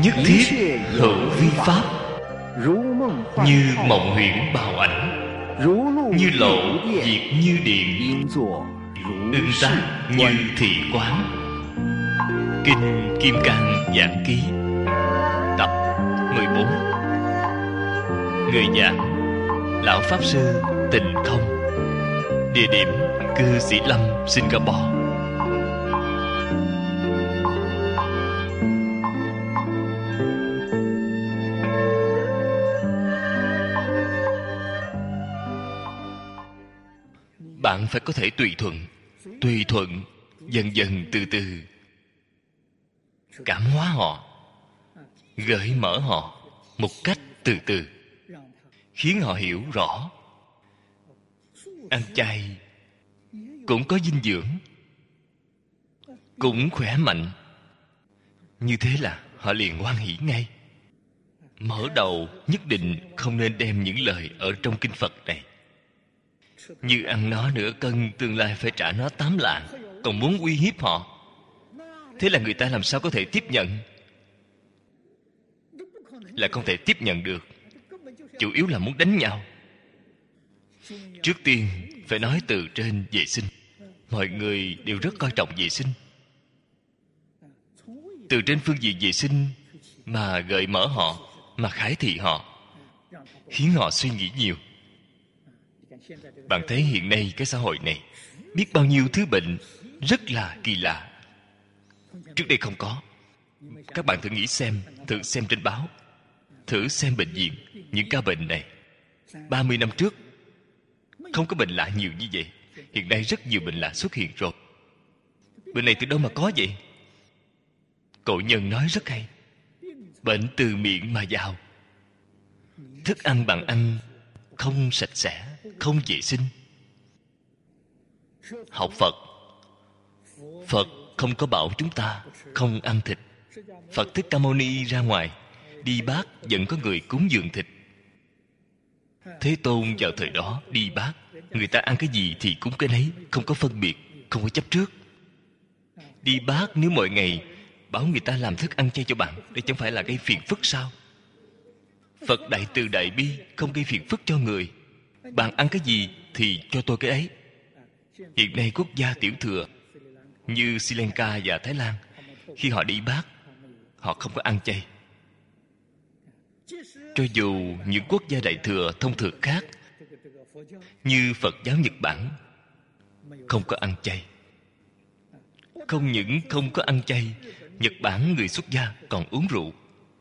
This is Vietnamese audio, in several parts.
nhất thiết hữu vi pháp, như mộng huyễn bào ảnh, như lộ diệt như điện, ưng tác như thị quán. Kinh Kim Cang Giảng Ký tập 14. Người giảng Lão Pháp Sư Tịnh Không. Địa điểm Cư Sĩ Lâm, Singapore. Bạn phải có thể tùy thuận, dần dần từ từ cảm hóa họ, gợi mở họ một cách từ từ, khiến họ hiểu rõ ăn chay cũng có dinh dưỡng, cũng khỏe mạnh. Như thế là họ liền hoan hỷ ngay. Mở đầu nhất định không nên đem những lời ở trong kinh Phật này như ăn nó nửa cân, tương lai phải trả nó 8 lạng, còn muốn uy hiếp họ. Thế là người ta làm sao có thể tiếp nhận? Là không thể tiếp nhận được. Chủ yếu là muốn đánh nhau. Trước tiên phải nói từ trên vệ sinh. Mọi người đều rất coi trọng vệ sinh. Từ trên phương diện vệ sinh mà gợi mở họ, mà khải thị họ, khiến họ suy nghĩ nhiều. Bạn thấy hiện nay cái xã hội này biết bao nhiêu thứ bệnh rất là kỳ lạ, trước đây không có. Các bạn thử nghĩ xem, thử xem trên báo, thử xem bệnh viện, những ca bệnh này 30 năm trước không có bệnh lạ nhiều như vậy. Hiện nay rất nhiều bệnh lạ xuất hiện rồi. Bệnh này từ đâu mà có vậy? Cổ nhân nói rất hay: bệnh từ miệng mà vào. Thức ăn bạn ăn không sạch sẽ, không vệ sinh. Học Phật, Phật không có bảo chúng ta không ăn thịt. Phật Thích Ca Mâu Ni ra ngoài đi bát, vẫn có người cúng dường thịt. Thế Tôn vào thời đó đi bát, người ta ăn cái gì thì cúng cái nấy, không có phân biệt, không có chấp trước. Đi bát nếu mỗi ngày bảo người ta làm thức ăn chay cho bạn, đây chẳng phải là gây phiền phức sao? Phật đại từ đại bi, không gây phiền phức cho người. Bạn ăn cái gì thì cho tôi cái ấy. Hiện nay quốc gia tiểu thừa như Sri Lanka và Thái Lan, khi họ đi bát, họ không có ăn chay. Cho dù những quốc gia đại thừa thông thường khác như Phật giáo Nhật Bản không có ăn chay. Không những không có ăn chay, Nhật Bản người xuất gia còn uống rượu.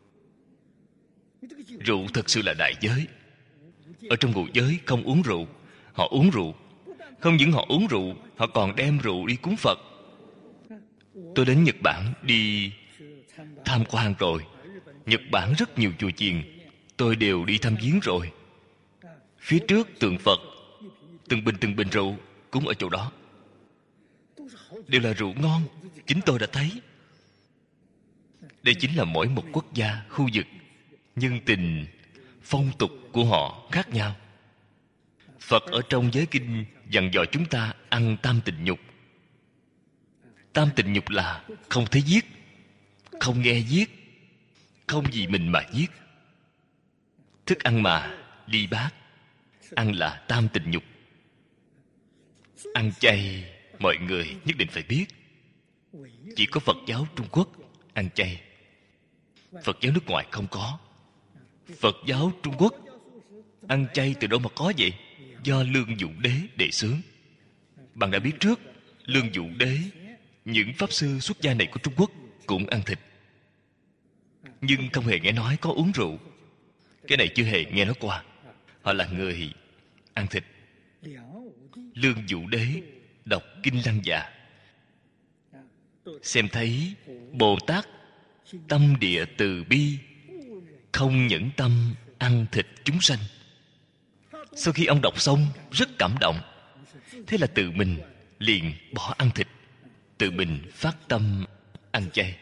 Rượu thật sự là đại giới. Ở trong ngũ giới không uống rượu, họ uống rượu. Không những họ uống rượu, họ còn đem rượu đi cúng Phật. Tôi đến Nhật Bản đi tham quan rồi. Nhật Bản rất nhiều chùa chiền, tôi đều đi thăm viếng rồi. Phía trước tượng Phật, từng bình rượu cúng ở chỗ đó, đều là rượu ngon, chính tôi đã thấy. Đây chính là mỗi một quốc gia, khu vực, nhân tình, phong tục của họ khác nhau. Phật ở trong giới kinh dặn dò chúng ta ăn tam tịnh nhục. Tam tịnh nhục là không thấy giết, không nghe giết, không vì mình mà giết. Thức ăn mà đi bát, ăn là tam tịnh nhục. Ăn chay, mọi người nhất định phải biết. Chỉ có Phật giáo Trung Quốc ăn chay, Phật giáo nước ngoài không có. Phật giáo Trung Quốc ăn chay từ đâu mà có vậy? Do Lương Dụ Đế đề xướng. Bạn đã biết trước, Lương Dụ Đế, những pháp sư xuất gia này của Trung Quốc cũng ăn thịt, nhưng không hề nghe nói có uống rượu. Cái này chưa hề nghe nói qua. Họ là người ăn thịt. Lương Dụ Đế đọc Kinh Lăng Già, xem thấy Bồ Tát tâm địa từ bi, không nhẫn tâm ăn thịt chúng sanh. Sau khi ông đọc xong rất cảm động. Thế là tự mình liền bỏ ăn thịt, tự mình phát tâm ăn chay.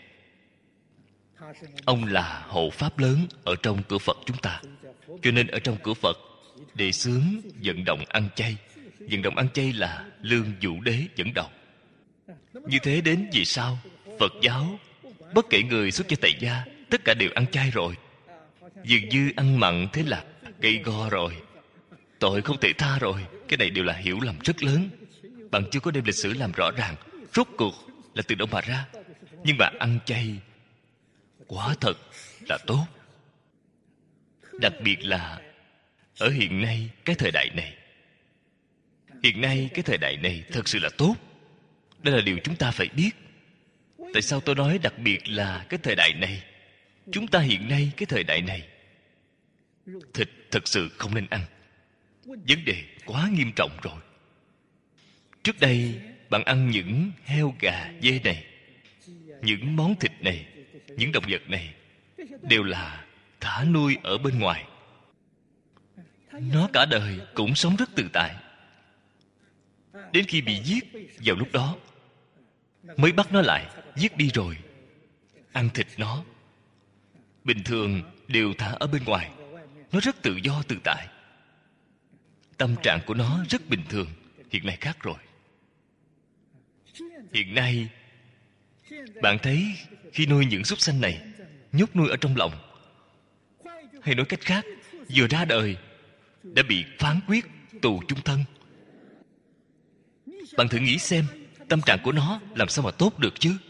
Ông là hộ pháp lớn ở trong cửa Phật chúng ta. Cho nên ở trong cửa Phật đề xướng vận động ăn chay. Vận động ăn chay là Lương Dụ Đế dẫn đầu. Như thế đến vì sao Phật giáo bất kể người xuất gia tại gia tất cả đều ăn chay rồi. Dường như ăn mặn thế là gây go rồi, tội không thể tha rồi. Cái này đều là hiểu lầm rất lớn. Bạn chưa có đem lịch sử làm rõ ràng rốt cuộc là từ đâu mà ra. Nhưng mà ăn chay quả thật là tốt. Đặc biệt là ở hiện nay cái thời đại này. Hiện nay cái thời đại này thật sự là tốt. Đây là điều chúng ta phải biết. Tại sao tôi nói đặc biệt là cái thời đại này? Chúng ta hiện nay cái thời đại này, thịt thật sự không nên ăn. Vấn đề quá nghiêm trọng rồi. Trước đây bạn ăn những heo gà dê này, những món thịt này, những động vật này đều là thả nuôi ở bên ngoài. Nó cả đời cũng sống rất tự tại. Đến khi bị giết, vào lúc đó mới bắt nó lại, giết đi rồi ăn thịt nó. Bình thường đều thả ở bên ngoài. Nó rất tự do tự tại. Tâm trạng của nó rất bình thường. Hiện nay khác rồi. Hiện nay bạn thấy khi nuôi những súc sanh này, nhốt nuôi ở trong lòng, hay nói cách khác, vừa ra đời đã bị phán quyết tù chung thân. Bạn thử nghĩ xem, tâm trạng của nó làm sao mà tốt được chứ?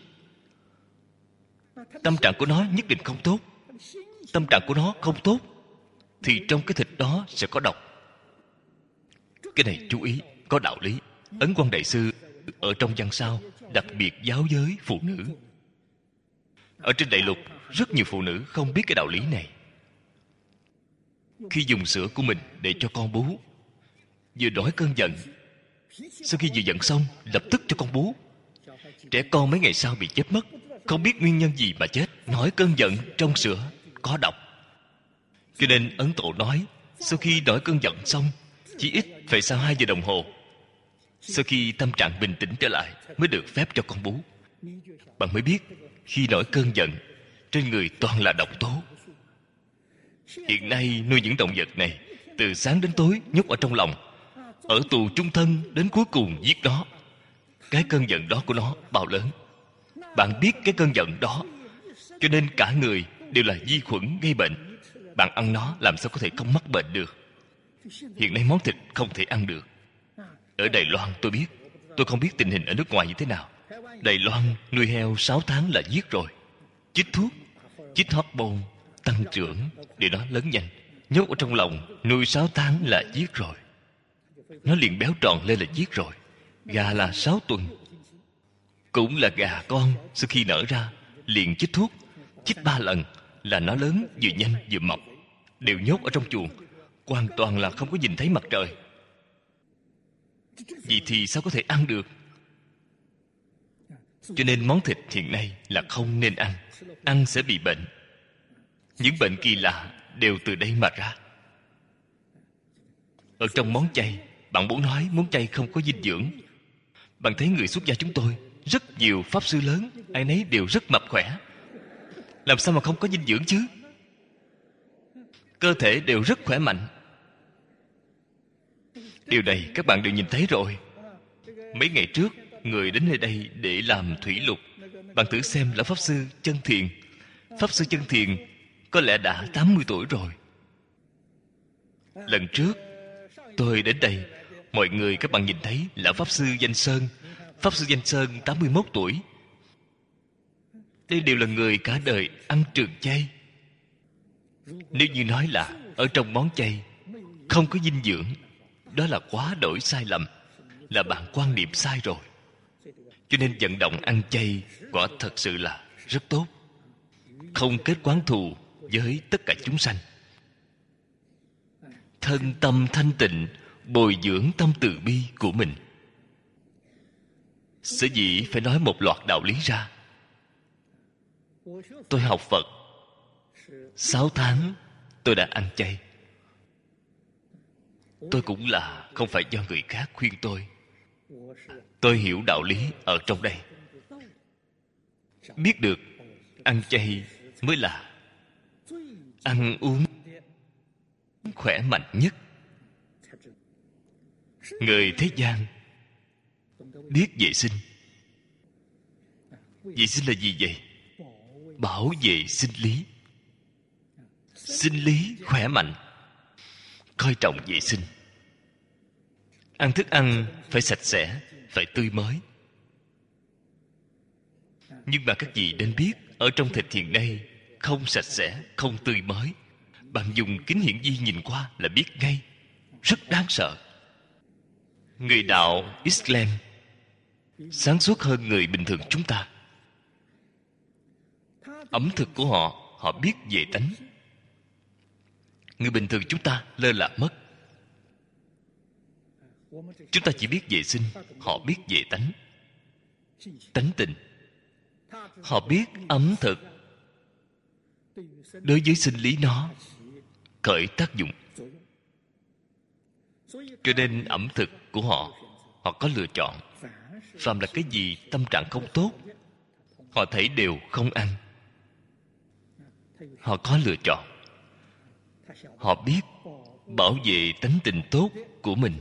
Tâm trạng của nó nhất định không tốt. Tâm trạng của nó không tốt thì trong cái thịt đó sẽ có độc. Cái này chú ý, có đạo lý. Ấn Quang Đại Sư ở trong văn sao đặc biệt giáo giới phụ nữ. Ở trên đại lục rất nhiều phụ nữ không biết cái đạo lý này. Khi dùng sữa của mình để cho con bú, vừa nổi cơn giận, sau khi vừa giận xong lập tức cho con bú. Trẻ con mấy ngày sau bị chết mất, không biết nguyên nhân gì mà chết. Nổi cơn giận trong sữa có độc. Cho nên Ấn Tổ nói, sau khi nổi cơn giận xong, chỉ ít phải sau 2 giờ đồng hồ, sau khi tâm trạng bình tĩnh trở lại, mới được phép cho con bú. Bạn mới biết, khi nổi cơn giận, trên người toàn là độc tố. Hiện nay nuôi những động vật này, từ sáng đến tối nhốt ở trong lòng, ở tù chung thân đến cuối cùng giết nó. Cái cơn giận đó của nó bao lớn. Bạn biết cái cơn giận đó, cho nên cả người đều là vi khuẩn gây bệnh. Bạn ăn nó làm sao có thể không mắc bệnh được? Hiện nay món thịt không thể ăn được. Ở Đài Loan tôi biết, tôi không biết tình hình ở nước ngoài như thế nào. Đài Loan nuôi heo 6 tháng là giết rồi. Chích thuốc, chích hormone tăng trưởng để nó lớn nhanh. Nhốt ở trong lòng nuôi 6 tháng là giết rồi. Nó liền béo tròn lên là giết rồi. Gà là 6 tuần, cũng là gà con, sau khi nở ra liền chích thuốc, chích 3 lần là nó lớn vừa nhanh vừa mập. Đều nhốt ở trong chuồng, hoàn toàn là không có nhìn thấy mặt trời. Vậy thì sao có thể ăn được? Cho nên món thịt hiện nay là không nên ăn. Ăn sẽ bị bệnh. Những bệnh kỳ lạ đều từ đây mà ra. Ở trong món chay, bạn muốn nói món chay không có dinh dưỡng. Bạn thấy người xuất gia chúng tôi, rất nhiều pháp sư lớn, ai nấy đều rất mập khỏe. Làm sao mà không có dinh dưỡng chứ? Cơ thể đều rất khỏe mạnh. Điều này các bạn đều nhìn thấy rồi. Mấy ngày trước, người đến nơi đây để làm thủy lục. Bạn thử xem lão Pháp Sư Chân Thiền. Pháp Sư Chân Thiền có lẽ đã 80 tuổi rồi. Lần trước tôi đến đây, mọi người các bạn nhìn thấy lão Pháp Sư Danh Sơn. Pháp Sư Danh Sơn 81 tuổi. Đây đều là người cả đời ăn trường chay. Nếu như nói là ở trong món chay không có dinh dưỡng, đó là quá đổi sai lầm, là bạn quan niệm sai rồi. Cho nên vận động ăn chay quả thật sự là rất tốt. Không kết oán thù với tất cả chúng sanh. Thân tâm thanh tịnh, bồi dưỡng tâm từ bi của mình. Sở dĩ phải nói một loạt đạo lý ra. Tôi học Phật 6 tháng tôi đã ăn chay. Tôi cũng là không phải do người khác khuyên tôi. Tôi hiểu đạo lý ở trong đây. Biết được ăn chay mới là ăn uống khỏe mạnh nhất. Người thế gian biết vệ sinh. Vệ sinh là gì vậy? bảo vệ sinh lý. Sinh lý khỏe mạnh, coi trọng vệ sinh. Ăn thức ăn phải sạch sẽ, phải tươi mới. Nhưng mà các vị nên biết, ở trong thịt hiện nay không sạch sẽ, không tươi mới. Bạn dùng kính hiển vi nhìn qua là biết ngay. Rất đáng sợ. Người đạo Islam sáng suốt hơn người bình thường chúng ta. Ẩm thực của họ, họ biết về tánh. Người bình thường chúng ta lơ là mất. Chúng ta chỉ biết vệ sinh, họ biết về tánh. Tánh tình. Họ biết ẩm thực đối với sinh lý nó khởi tác dụng. Cho nên ẩm thực của họ, họ có lựa chọn. Phàm là cái gì tâm trạng không tốt, họ thấy đều không ăn. Họ có lựa chọn. Họ biết bảo vệ tánh tình tốt của mình.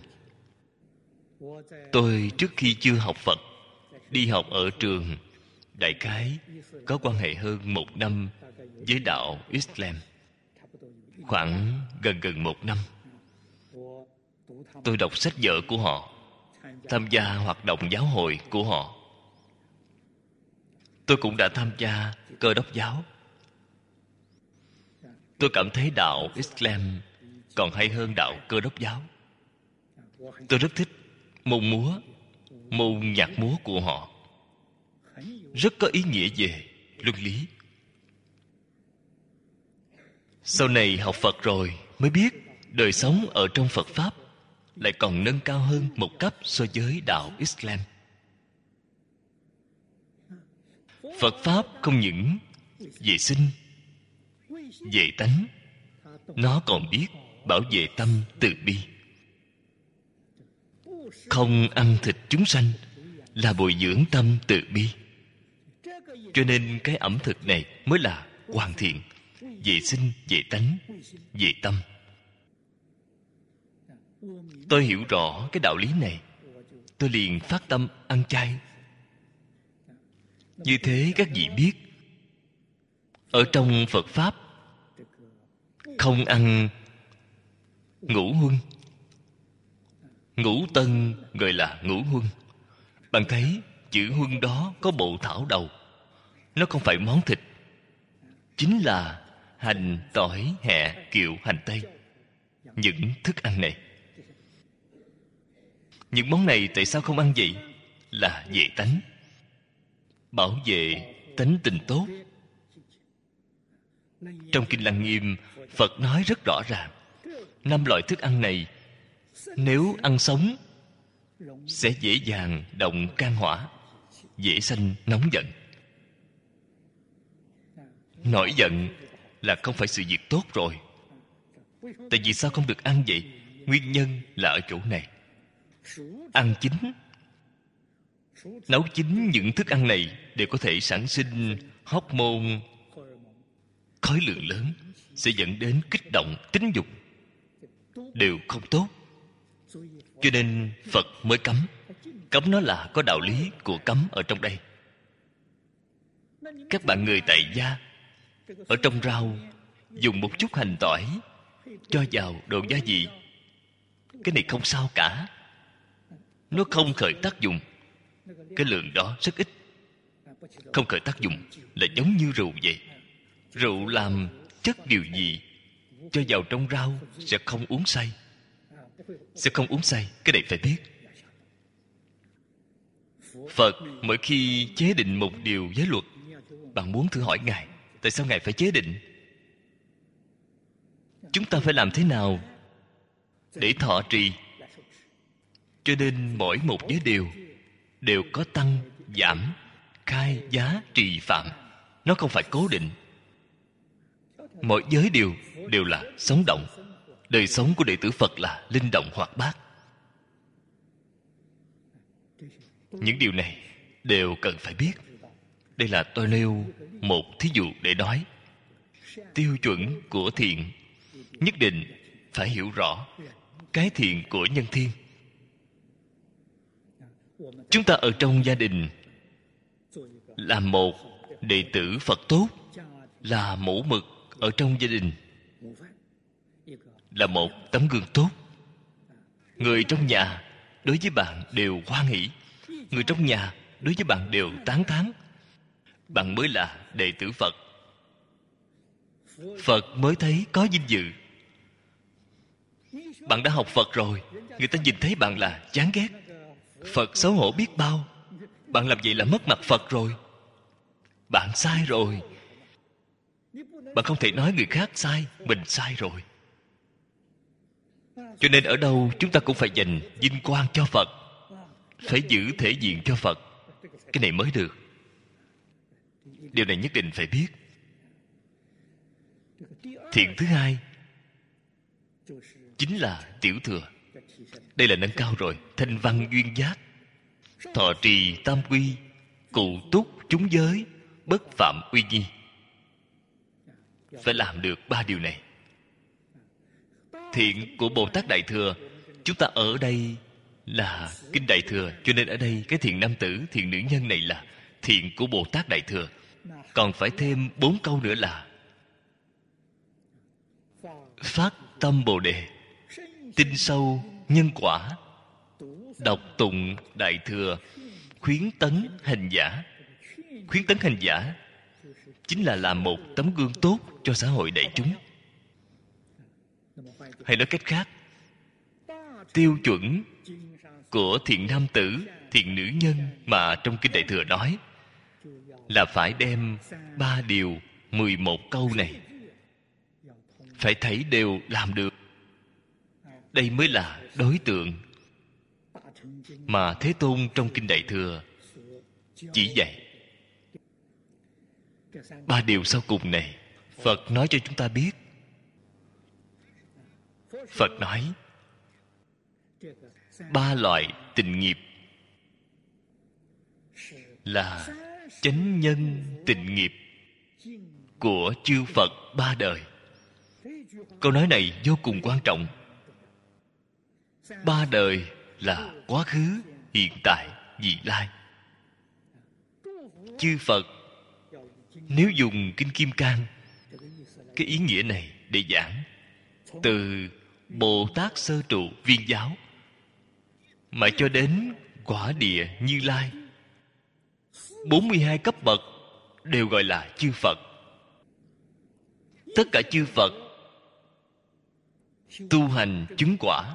Tôi trước khi chưa học Phật, đi học ở trường, đại khái có quan hệ hơn 1 năm với đạo Islam. Khoảng gần 1 năm. Tôi đọc sách vở của họ, tham gia hoạt động giáo hội của họ. Tôi cũng đã tham gia Cơ Đốc giáo. Tôi cảm thấy đạo Islam còn hay hơn đạo Cơ Đốc giáo. Tôi rất thích môn múa, môn nhạc múa của họ. Rất có ý nghĩa về luân lý. Sau này học Phật rồi mới biết đời sống ở trong Phật Pháp lại còn nâng cao hơn một cấp so với đạo Islam. Phật Pháp không những vệ sinh, vệ tánh, nó còn biết bảo vệ tâm từ bi. Không ăn thịt chúng sanh là bồi dưỡng tâm từ bi. Cho nên cái ẩm thực này mới là hoàn thiện. Vệ sinh, vệ tánh, vệ tâm. Tôi hiểu rõ cái đạo lý này, tôi liền phát tâm ăn chay. Như thế các vị biết, ở trong Phật Pháp không ăn ngũ huân. Ngũ tân gọi là ngũ huân. Bạn thấy chữ huân đó có bộ thảo đầu. Nó không phải món thịt, chính là hành, tỏi, hẹ, kiệu, hành tây. Những thức ăn này, những món này tại sao không ăn vậy? Là vệ tánh, bảo vệ tánh tình tốt. Trong Kinh Lăng Nghiêm, Phật nói rất rõ ràng, 5 loại thức ăn này nếu ăn sống sẽ dễ dàng động can hỏa, dễ sanh nóng giận. Nổi giận là không phải sự việc tốt rồi. Tại vì sao không được ăn vậy? Nguyên nhân là ở chỗ này. Ăn chín, nấu chín những thức ăn này đều có thể sản sinh hormone khối lượng lớn, sẽ dẫn đến kích động tính dục, đều không tốt. Cho nên Phật mới cấm. Cấm nó là có đạo lý của cấm ở trong đây. Các bạn người tại gia, ở trong rau dùng một chút hành tỏi, cho vào đồ gia vị, cái này không sao cả. Nó không khởi tác dụng. Cái lượng đó rất ít. Không khởi tác dụng là giống như rượu vậy. Rượu làm chất điều gì cho vào trong rau sẽ không uống say. Sẽ không uống say, cái này phải biết. Phật mỗi khi chế định một điều giới luật, bạn muốn thử hỏi Ngài, tại sao Ngài phải chế định? Chúng ta phải làm thế nào để thọ trì? Cho nên mỗi một giới điều đều có tăng, giảm, khai, giá, trì, phạm. Nó không phải cố định. Mỗi giới điều đều là sống động. Đời sống của đệ tử Phật là linh động hoạt bát. Những điều này đều cần phải biết. Đây là tôi nêu một thí dụ để nói. Tiêu chuẩn của thiện nhất định phải hiểu rõ cái thiện của nhân thiên. Chúng ta ở trong gia đình làm một đệ tử Phật tốt, là mẫu mực ở trong gia đình, là một tấm gương tốt. Người trong nhà đối với bạn đều hoan hỷ, người trong nhà đối với bạn đều tán thán. Bạn mới là đệ tử Phật. Phật mới thấy có vinh dự. Bạn đã học Phật rồi, người ta nhìn thấy bạn là chán ghét. Phật xấu hổ biết bao. Bạn làm vậy là mất mặt Phật rồi. Bạn sai rồi. Bạn không thể nói người khác sai, mình sai rồi. Cho nên ở đâu chúng ta cũng phải dành vinh quang cho Phật, phải giữ thể diện cho Phật. Cái này mới được. Điều này nhất định phải biết. Thiện thứ hai chính là tiểu thừa. Đây là nâng cao rồi. Thanh văn duyên giác, thọ trì tam quy, cụ túc chúng giới, bất phạm uy nghi. Phải làm được ba điều này. Thiện của Bồ Tát Đại Thừa, chúng ta ở đây là Kinh Đại Thừa, cho nên ở đây cái thiện nam tử, thiện nữ nhân này là thiện của Bồ Tát Đại Thừa. Còn phải thêm 4 câu nữa là phát tâm Bồ Đề, tin sâu nhân quả, đọc tụng Đại Thừa, khuyến tấn hành giả. Khuyến tấn hành giả chính là làm một tấm gương tốt cho xã hội đại chúng. Hay nói cách khác, tiêu chuẩn của thiện nam tử, thiện nữ nhân mà trong Kinh Đại Thừa nói là phải đem 3 điều 11 câu này phải thấy đều làm được. Đây mới là đối tượng mà Thế Tôn trong Kinh Đại Thừa chỉ dạy. 3 điều sau cùng này Phật nói cho chúng ta biết. Phật nói 3 loại tình nghiệp là chánh nhân tình nghiệp của chư Phật 3 đời. Câu nói này vô cùng quan trọng. 3 đời là quá khứ, hiện tại, vị lai. Chư Phật nếu dùng Kinh Kim Cang, cái ý nghĩa này để giảng, từ Bồ Tát Sơ Trụ Viên Giáo mà cho đến Quả Địa Như Lai, 42 cấp bậc đều gọi là chư Phật. Tất cả chư Phật tu hành chứng quả,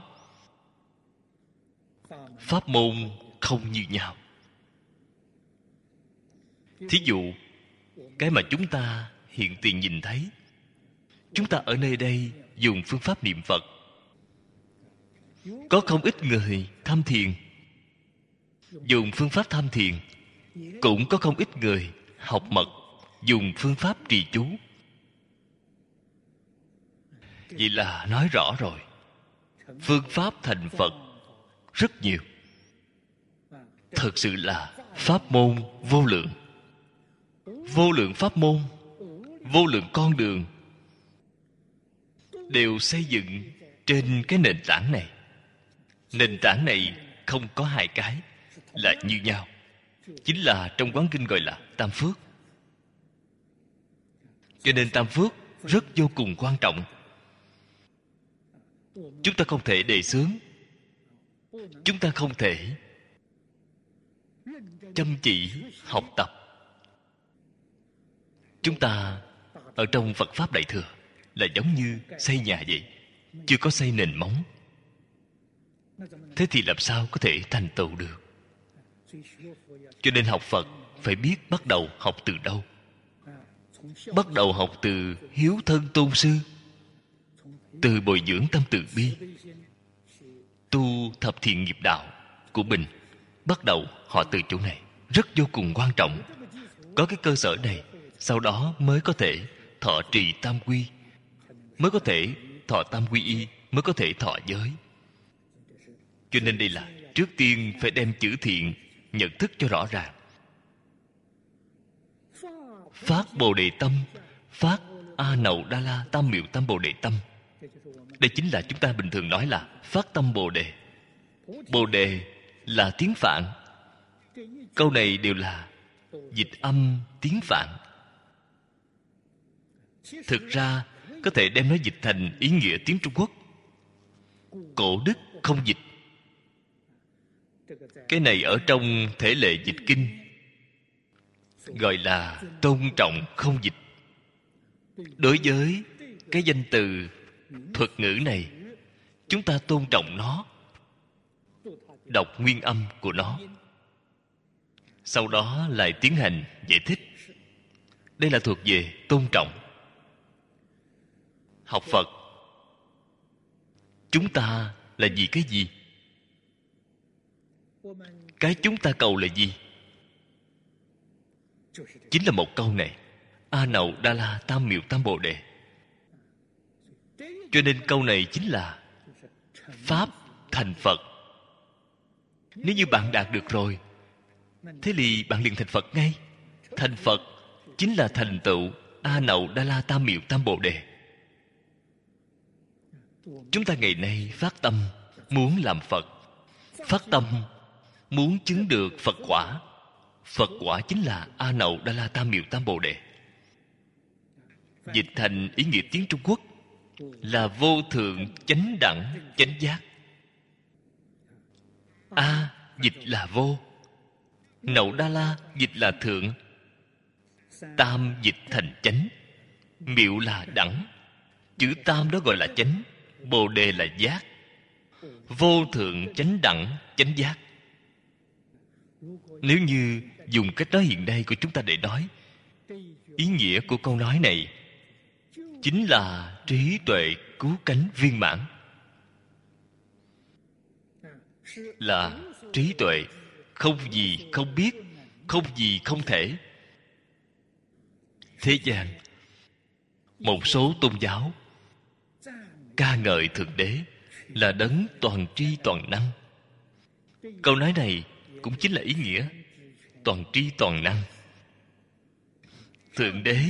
pháp môn không như nhau. Thí dụ, cái mà chúng ta hiện tiền nhìn thấy, chúng ta ở nơi đây dùng phương pháp niệm Phật. Có không ít người tham thiền, dùng phương pháp tham thiền. Cũng có không ít người học mật, dùng phương pháp trì chú. Vậy là nói rõ rồi, phương pháp thành Phật rất nhiều. Thật sự là pháp môn vô lượng. Vô lượng pháp môn, vô lượng con đường đều xây dựng trên cái nền tảng này. Nền tảng này không có 2 cái, là như nhau. Chính là trong Quán Kinh gọi là Tam Phước. Cho nên Tam Phước rất vô cùng quan trọng. Chúng ta không thể đề xướng, chúng ta không thể chăm chỉ học tập. Chúng ta ở trong Phật Pháp Đại Thừa là giống như xây nhà vậy, chưa có xây nền móng. Thế thì làm sao có thể thành tựu được? Cho nên học Phật phải biết bắt đầu học từ đâu. Bắt đầu học từ hiếu thân tôn sư, từ bồi dưỡng tâm từ bi, tu thập thiện nghiệp đạo của mình. Bắt đầu họ từ chỗ này rất vô cùng quan trọng. Có cái cơ sở này, sau đó mới có thể thọ trì tam quy, mới có thể thọ tam quy y, mới có thể thọ giới. Cho nên đây là trước tiên phải đem chữ thiện nhận thức cho rõ ràng. Phát Bồ Đề tâm, phát A Nậu Đa La Tam Miệu Tam Bồ Đề tâm. Đây chính là chúng ta bình thường nói là phát tâm Bồ Đề. Bồ Đề là tiếng Phạn. Câu này đều là dịch âm tiếng Phạn. Thực ra có thể đem nó dịch thành ý nghĩa tiếng Trung Quốc. Cổ đức không dịch. Cái này ở trong thể lệ dịch kinh gọi là tôn trọng không dịch. Đối với cái danh từ thuật ngữ này, chúng ta tôn trọng nó, đọc nguyên âm của nó, sau đó lại tiến hành giải thích. Đây là thuộc về tôn trọng. Học Phật, chúng ta là vì cái gì? Cái chúng ta cầu là gì? Chính là một câu này: A Nậu Đa La Tam Miệu Tam Bồ Đề. Cho nên câu này chính là Pháp thành Phật. Nếu như bạn đạt được rồi, thế thì bạn liền thành Phật ngay. Thành Phật chính là thành tựu A Nậu Đa La Tam Miệu Tam Bồ Đề. Chúng ta ngày nay phát tâm muốn làm Phật, phát tâm muốn chứng được Phật quả. Phật quả chính là A Nậu Đa La Tam Miệu Tam Bồ Đề. Dịch thành ý nghĩa tiếng Trung Quốc là vô thượng chánh đẳng chánh giác. A dịch là vô, Nậu Đa La dịch là thượng, tam dịch thành chánh, miệu là đẳng. Chữ tam đó gọi là chánh, bồ đề là giác. Vô thượng chánh đẳng chánh giác. Nếu như dùng cách nói hiện nay của chúng ta để nói, ý nghĩa của câu nói này chính là trí tuệ cứu cánh viên mãn. Là trí tuệ không gì không biết, không gì không thể. Thế gian một số tôn giáo ca ngợi Thượng Đế là đấng toàn tri toàn năng. Câu nói này cũng chính là ý nghĩa toàn tri toàn năng. Thượng Đế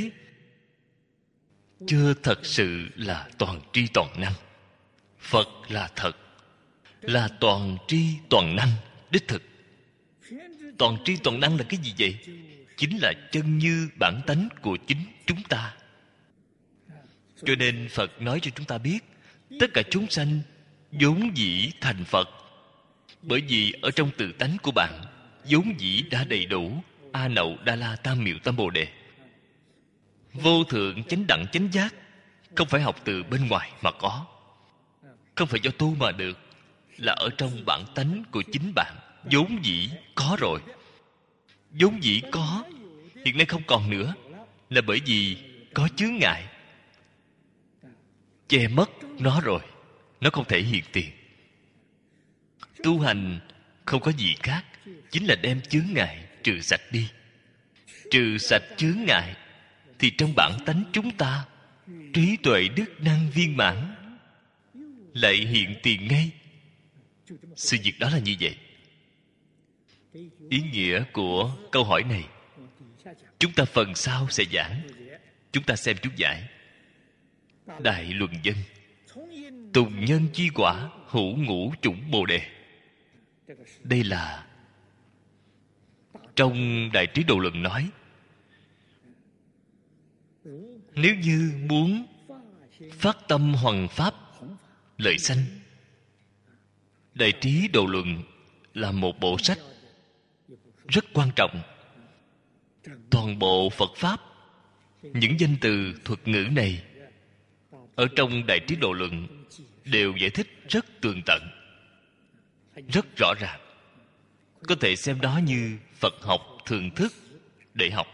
chưa thật sự là toàn tri toàn năng. Phật là thật, là toàn tri toàn năng đích thực. Toàn tri toàn năng là cái gì vậy? Chính là chân như bản tánh của chính chúng ta. Cho nên Phật nói cho chúng ta biết, tất cả chúng sanh vốn dĩ thành Phật, bởi vì ở trong tự tánh của bạn vốn dĩ đã đầy đủ A Nậu Đa La Tam Miệu Tam Bồ Đề. Vô thượng chánh đẳng chánh giác không phải học từ bên ngoài mà có, không phải do tu mà được, là ở trong bản tánh của chính bạn vốn dĩ có rồi. Vốn dĩ có, hiện nay không còn nữa, là bởi vì có chướng ngại che mất nó rồi, nó không thể hiện tiền. Tu hành không có gì khác, chính là đem chướng ngại trừ sạch đi. Trừ sạch chướng ngại thì trong bản tánh chúng ta trí tuệ đức năng viên mãn lại hiện tiền ngay. Sự việc đó là như vậy. Ý nghĩa của câu hỏi này chúng ta phần sau sẽ giảng. Chúng ta xem chút giải. Đại Luận Dân: Tùng nhân chi quả, hữu ngũ chủng bồ đề. Đây là trong Đại Trí Độ Luận nói, nếu như muốn phát tâm hoằng pháp lợi sanh, Đại Trí Độ Luận là một bộ sách rất quan trọng. Toàn bộ Phật Pháp, những danh từ thuật ngữ này ở trong Đại Trí Độ Luận đều giải thích rất tường tận, rất rõ ràng. Có thể xem đó như Phật học thường thức để học.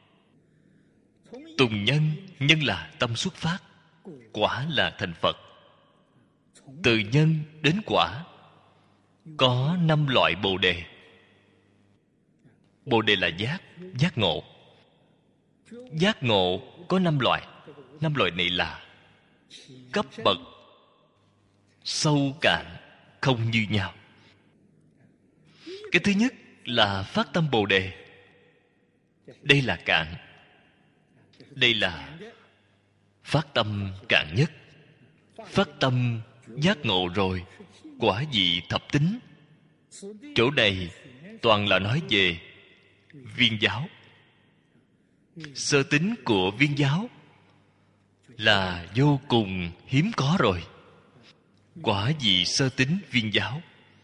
Tùng nhân, nhân là tâm xuất phát, quả là thành Phật. Từ nhân đến quả có 5 loại bồ đề. Bồ đề là giác, giác ngộ. Giác ngộ có 5 loại. 5 loại này là cấp bậc sâu cạn không như nhau. Cái thứ nhất là phát tâm bồ đề. Đây là cạn. Đây là phát tâm cạn nhất. Phát tâm giác ngộ rồi, quả vị thập tính. Chỗ này toàn là nói về Viên giáo. Sơ tính của Viên giáo là vô cùng hiếm có rồi. Quả vị sơ tín viên giáo.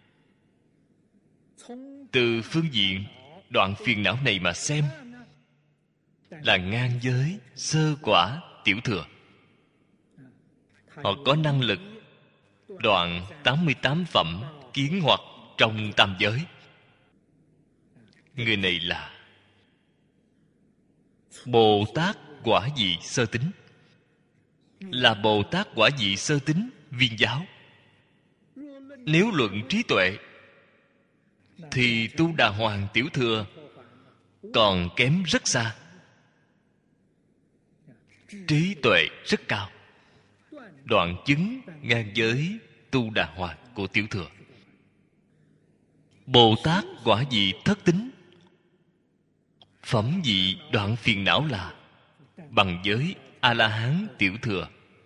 Từ phương diện đoạn phiền não này mà xem, là ngang với sơ quả tiểu thừa. Họ có năng lực đoạn 88 phẩm kiến hoặc trong tam giới. Người này là Bồ Tát quả vị sơ tín, là Bồ Tát quả vị sơ tín viên giáo. Nếu luận trí tuệ thì Tu Đà Hoàng tiểu thừa còn kém rất xa. Trí tuệ rất cao, đoạn chứng ngang với Tu Đà Hoàng của tiểu thừa. Bồ Tát quả vị thất tín, phẩm vị đoạn phiền não là bằng với A-la-hán tiểu thừa.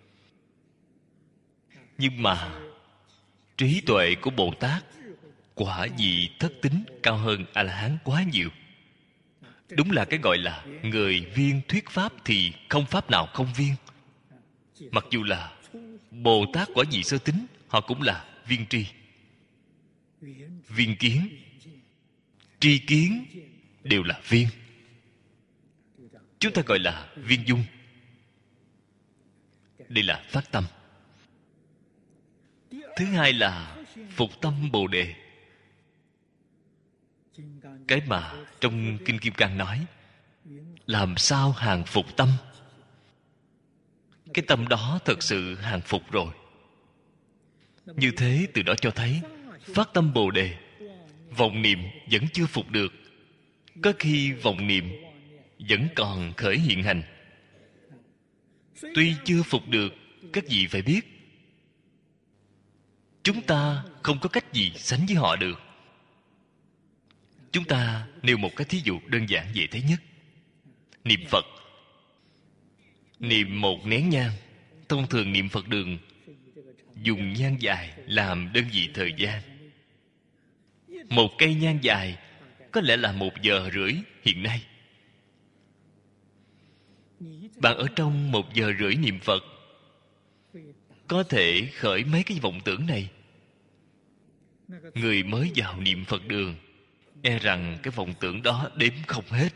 Nhưng mà trí tuệ của Bồ Tát quả vị thất tín cao hơn A-la-hán quá nhiều. Đúng là cái gọi là người viên thuyết pháp thì không pháp nào không viên. Mặc dù là Bồ Tát quả vị sơ tín, họ cũng là viên tri, viên kiến, tri kiến đều là viên. Chúng ta gọi là viên dung. Đây là phát tâm. Thứ hai là phục tâm Bồ Đề. Cái mà trong Kinh Kim Cang nói, làm sao hàng phục tâm? Cái tâm đó thật sự hàng phục rồi. Như thế từ đó cho thấy phát tâm Bồ Đề, vọng niệm vẫn chưa phục được. Có khi vọng niệm vẫn còn khởi hiện hành. Tuy chưa phục được, các vị phải biết, chúng ta không có cách gì sánh với họ được. Chúng ta nêu một cái thí dụ đơn giản dễ thấy nhất. Niệm Phật. Niệm một nén nhang. Thông thường niệm Phật đường dùng nhang dài làm đơn vị thời gian. Một cây nhang dài có lẽ là 1 giờ rưỡi hiện nay. Bạn ở trong 1 giờ rưỡi niệm Phật có thể khởi mấy cái vọng tưởng này. Người mới vào niệm Phật đường e rằng cái vọng tưởng đó đếm không hết.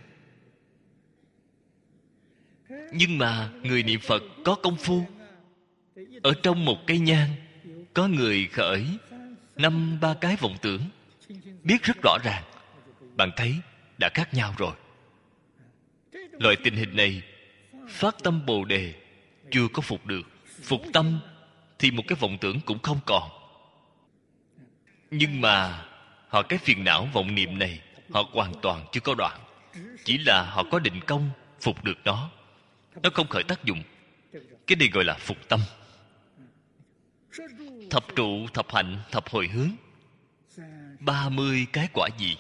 Nhưng mà người niệm Phật có công phu, ở trong một cây nhang có người khởi 5-3 cái vọng tưởng, biết rất rõ ràng. Bạn thấy đã khác nhau rồi. Loại tình hình này, phát tâm Bồ Đề chưa có phục được. Phục tâm thì một cái vọng tưởng cũng không còn. Nhưng mà họ cái phiền não vọng niệm này họ hoàn toàn chưa có đoạn. Chỉ là họ có định công phục được nó không khởi tác dụng. Cái này gọi là phục tâm. Thập trụ, thập hạnh, thập hồi hướng, 30 cái quả vị.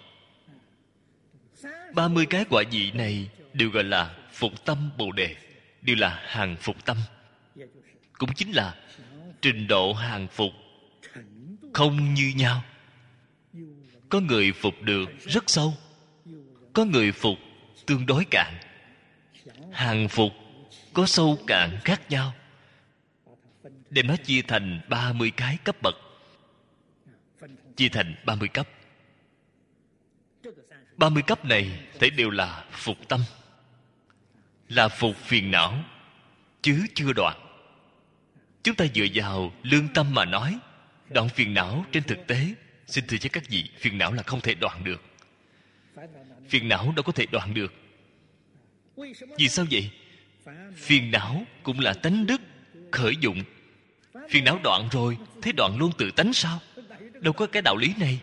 30 cái quả vị này đều gọi là phục tâm Bồ Đề, đều là hàng phục tâm. Cũng chính là trình độ hàng phục không như nhau. Có người phục được rất sâu, có người phục tương đối cạn. Hàng phục có sâu cạn khác nhau, đem nó chia thành 30 cái cấp bậc. Chia thành 30 cấp. 30 cấp này thấy đều là phục tâm, là phục phiền não, chứ chưa đoạn. Chúng ta dựa vào lương tâm mà nói, đoạn phiền não trên thực tế, xin thưa với các vị, phiền não là không thể đoạn được. Phiền não đâu có thể đoạn được. Vì sao vậy? Phiền não cũng là tánh đức khởi dụng. Phiền não đoạn rồi, thế đoạn luôn tự tánh sao? Đâu có cái đạo lý này.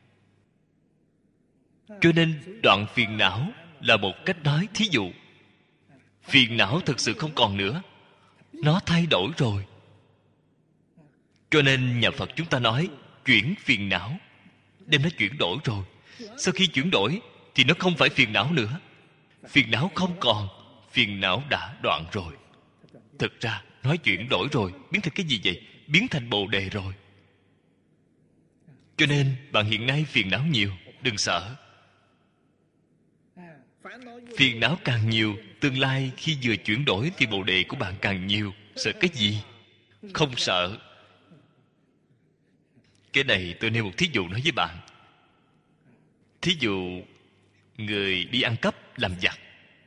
Cho nên đoạn phiền não là một cách nói thí dụ. Phiền não thực sự không còn nữa, nó thay đổi rồi. Cho nên nhà Phật chúng ta nói chuyển phiền não, đem nó chuyển đổi rồi. Sau khi chuyển đổi thì nó không phải phiền não nữa. Phiền não không còn, phiền não đã đoạn rồi. Thực ra nói chuyển đổi rồi, biến thành cái gì vậy? Biến thành Bồ Đề rồi. Cho nên bạn hiện nay phiền não nhiều, đừng sợ. Phiền não càng nhiều tương lai khi vừa chuyển đổi thì bồ đề của bạn càng nhiều. Sợ cái gì? Không sợ. Cái này tôi nêu một thí dụ nói với bạn. Thí dụ người đi ăn cắp làm giặc,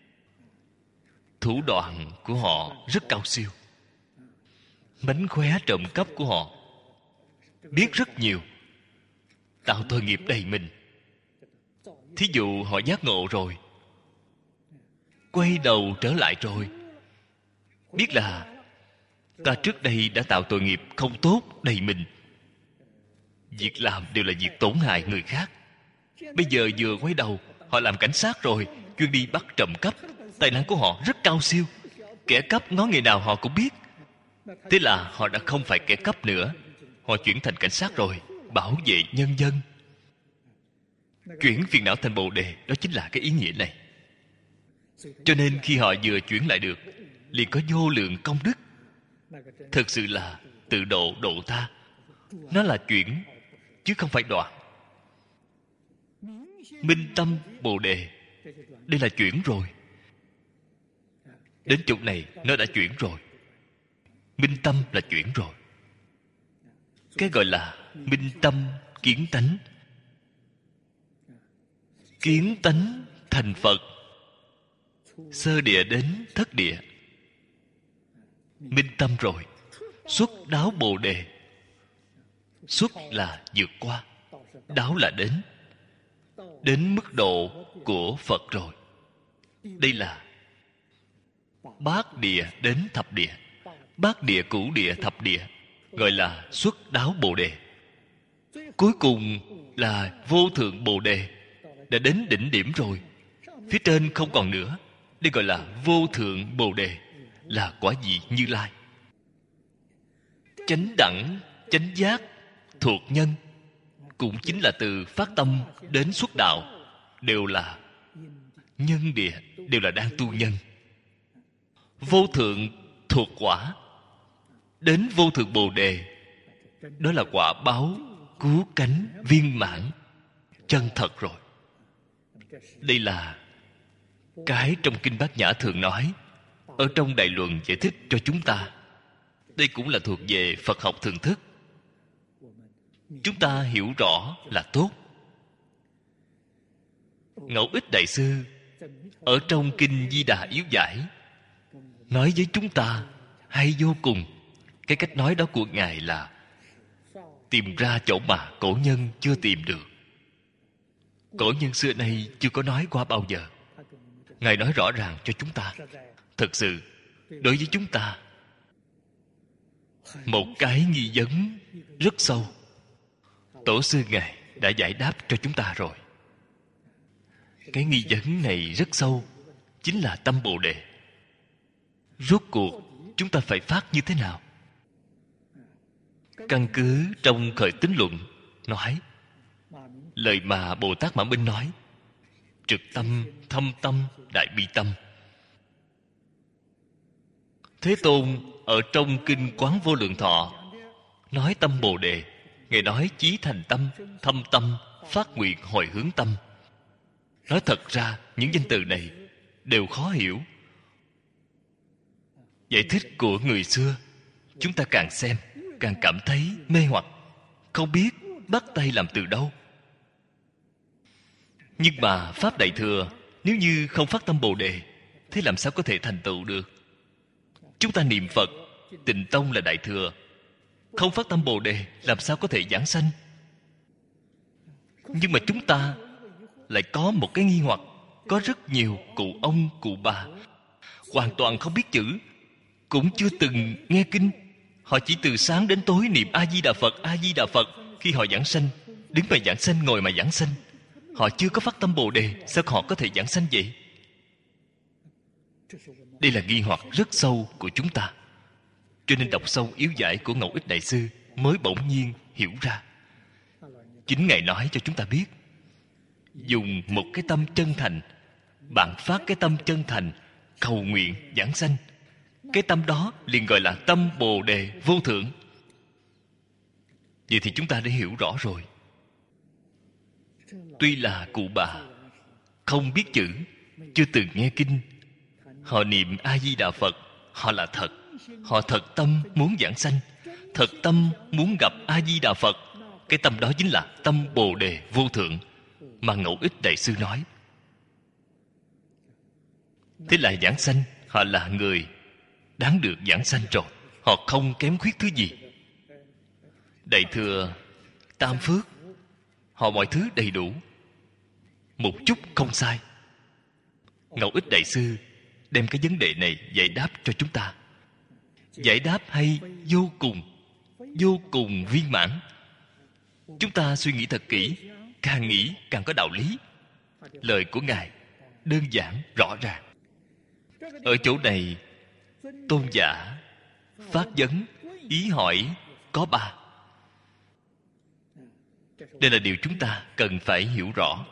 thủ đoạn của họ rất cao siêu, mánh khóe trộm cắp của họ biết rất nhiều, tạo tội nghiệp đầy mình. Thí dụ họ giác ngộ rồi, quay đầu trở lại rồi, biết là ta trước đây đã tạo tội nghiệp không tốt đầy mình, việc làm đều là việc tổn hại người khác. Bây giờ vừa quay đầu, họ làm cảnh sát rồi, chuyên đi bắt trộm cắp. Tài năng của họ rất cao siêu, kẻ cắp ngó nghề nào họ cũng biết. Thế là họ đã không phải kẻ cắp nữa, họ chuyển thành cảnh sát rồi, bảo vệ nhân dân. Chuyển phiền não thành bồ đề, đó chính là cái ý nghĩa này. Cho nên khi họ vừa chuyển lại được, liền có vô lượng công đức. Thực sự là tự độ độ ta. Nó là chuyển, chứ không phải đoạn. Minh tâm bồ đề, đây là chuyển rồi. Đến chỗ này nó đã chuyển rồi. Minh tâm là chuyển rồi. Cái gọi là minh tâm kiến tánh. Kiến tánh thành Phật, sơ địa đến thất địa. Minh tâm rồi, xuất đáo bồ đề. Xuất là vượt qua, đáo là đến mức độ của Phật rồi. Đây là bát địa đến thập địa. Bát địa, cửu địa, thập địa gọi là xuất đáo bồ đề. Cuối cùng là vô thượng bồ đề, đã đến đỉnh điểm rồi, phía trên không còn nữa. Đây gọi là vô thượng bồ đề, là quả vị Như Lai. Chánh đẳng, chánh giác, thuộc nhân, cũng chính là từ phát tâm đến xuất đạo, đều là nhân địa, đều là đang tu nhân. Vô thượng thuộc quả, đến vô thượng bồ đề, đó là quả báo cứu cánh viên mãn, chân thật rồi. Đây là cái trong Kinh Bát Nhã thường nói, ở trong Đại Luận giải thích cho chúng ta. Đây cũng là thuộc về Phật học thường thức. Chúng ta hiểu rõ là tốt. Ngẫu Ích Đại Sư ở trong Kinh Di Đà Yếu Giải nói với chúng ta hay vô cùng. Cái cách nói đó của Ngài là tìm ra chỗ mà cổ nhân chưa tìm được. Cổ nhân xưa nay chưa có nói qua bao giờ. Ngài nói rõ ràng cho chúng ta. Thực sự, đối với chúng ta, một cái nghi vấn rất sâu. Tổ sư Ngài đã giải đáp cho chúng ta rồi. Cái nghi vấn này rất sâu, chính là tâm Bồ Đề. Rốt cuộc chúng ta phải phát như thế nào? Căn cứ trong Khởi Tín Luận nói, lời mà Bồ Tát Mã Minh nói, trực tâm, thâm tâm, đại bi tâm. Thế Tôn ở trong Kinh Quán Vô Lượng Thọ nói tâm Bồ Đề. Ngài nói chí thành tâm, thâm tâm, phát nguyện hồi hướng tâm. Nói thật ra những danh từ này đều khó hiểu. Giải thích của người xưa, chúng ta càng xem càng cảm thấy mê hoặc, không biết bắt tay làm từ đâu. Nhưng mà Pháp Đại Thừa, nếu như không phát tâm Bồ Đề, thế làm sao có thể thành tựu được? Chúng ta niệm Phật, Tịnh Tông là Đại Thừa, không phát tâm Bồ Đề, làm sao có thể giảng sanh? Nhưng mà chúng ta lại có một cái nghi hoặc. Có rất nhiều cụ ông, cụ bà hoàn toàn không biết chữ, cũng chưa từng nghe kinh. Họ chỉ từ sáng đến tối niệm A-di-đà Phật, A-di-đà Phật. Khi họ giảng sanh, đứng mà giảng sanh, ngồi mà giảng sanh. Họ chưa có phát tâm Bồ Đề, sao họ có thể giảng sanh vậy? Đây là nghi hoặc rất sâu của chúng ta. Cho nên đọc sâu Yếu Giải của Ngẫu Ích Đại Sư mới bỗng nhiên hiểu ra. Chính Ngài nói cho chúng ta biết, dùng một cái tâm chân thành, bạn phát cái tâm chân thành cầu nguyện giảng sanh, cái tâm đó liền gọi là tâm Bồ Đề vô thượng. Vậy thì chúng ta đã hiểu rõ rồi. Tuy là cụ bà không biết chữ, chưa từng nghe kinh, Họ niệm A-di-đà Phật, họ là thật. Họ thật tâm muốn giảng sanh, thật tâm muốn gặp A-di-đà Phật. Cái tâm đó chính là tâm Bồ Đề vô thượng mà Ngẫu Ích Đại Sư nói. Thế là giảng sanh, họ là người đáng được giảng sanh rồi. Họ không kém khuyết thứ gì. Đại thừa tam phước, họ mọi thứ đầy đủ, một chút không sai. Ngẫu Ích Đại Sư đem cái vấn đề này giải đáp cho chúng ta. Giải đáp hay vô cùng viên mãn. Chúng ta suy nghĩ thật kỹ, càng nghĩ càng có đạo lý. Lời của Ngài đơn giản rõ ràng. Ở chỗ này, tôn giả phát vấn ý hỏi có 3. Đây là điều chúng ta cần phải hiểu rõ.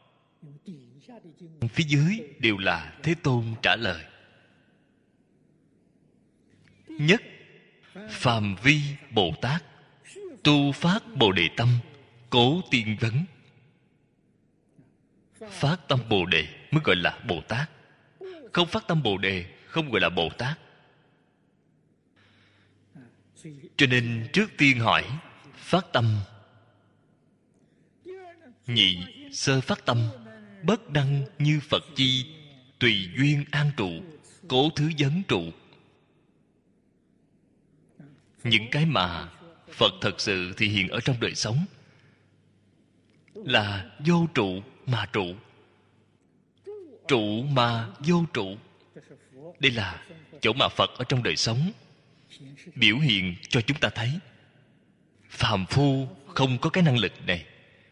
Phía dưới đều là Thế Tôn trả lời. Nhất, phàm vi Bồ Tát tu phát Bồ Đề tâm, cố tiên vấn. Phát tâm Bồ Đề mới gọi là Bồ Tát. Không phát tâm Bồ Đề không gọi là Bồ Tát. Cho nên trước tiên hỏi phát tâm. Nhị, sơ phát tâm, bất đăng như Phật chi, tùy duyên an trụ, cố thứ vấn trụ. Những cái mà Phật thật sự thì hiện ở trong đời sống là vô trụ mà trụ, trụ mà vô trụ. Đây là chỗ mà Phật ở trong đời sống biểu hiện cho chúng ta thấy. Phàm phu không có cái năng lực này.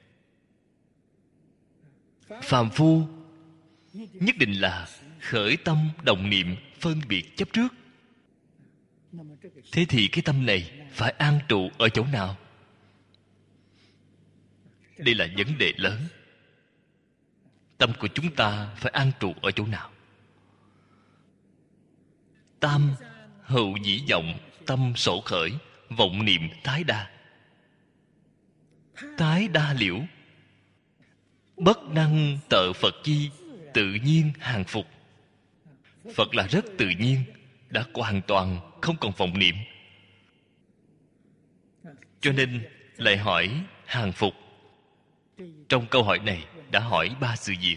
Phàm phu nhất định là khởi tâm đồng niệm phân biệt chấp trước. Thế thì cái tâm này phải an trụ ở chỗ nào? Đây là vấn đề lớn. Tâm của chúng ta phải an trụ ở chỗ nào? Tam hữu dĩ vọng, tâm sổ khởi, vọng niệm thái đa. Thái đa liễu, bất năng tợ Phật chi, tự nhiên hàng phục. Phật là rất tự nhiên, đã hoàn toàn không còn vọng niệm. Cho nên lại hỏi hàng phục. Trong câu hỏi này đã hỏi 3 sự việc.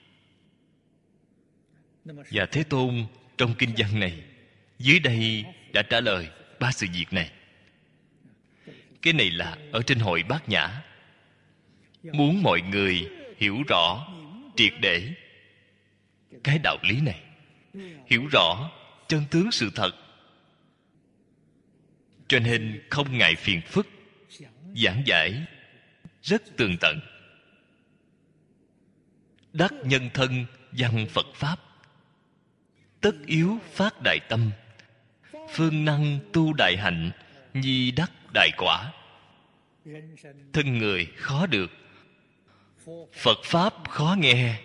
Và Thế Tôn trong kinh văn này dưới đây đã trả lời 3 sự việc này. Cái này là ở trên hội Bát Nhã. Muốn mọi người hiểu rõ triệt để cái đạo lý này, hiểu rõ chân tướng sự thật, cho nên không ngại phiền phức, giảng giải rất tường tận. Đắc nhân thân văn Phật Pháp, tất yếu phát đại tâm, phương năng tu đại hạnh, nhi đắc đại quả. Thân người khó được, Phật Pháp khó nghe.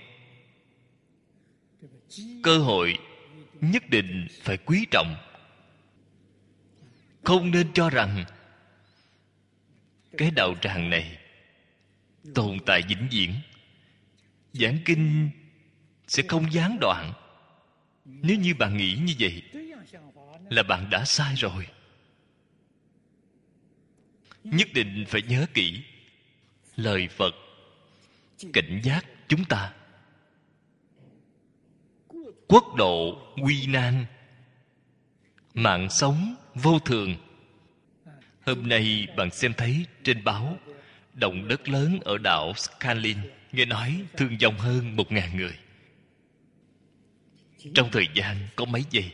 Cơ hội nhất định phải quý trọng. Không nên cho rằng cái đạo tràng này tồn tại vĩnh viễn, giảng kinh sẽ không gián đoạn. Nếu như bạn nghĩ như vậy là bạn đã sai rồi. Nhất định phải nhớ kỹ lời Phật cảnh giác chúng ta. Quốc độ quy nan, mạng sống vô thường. Hôm nay bạn xem thấy trên báo động đất lớn ở đảo Sakhalin, nghe nói thương vong hơn 1.000 người trong thời gian có mấy giây.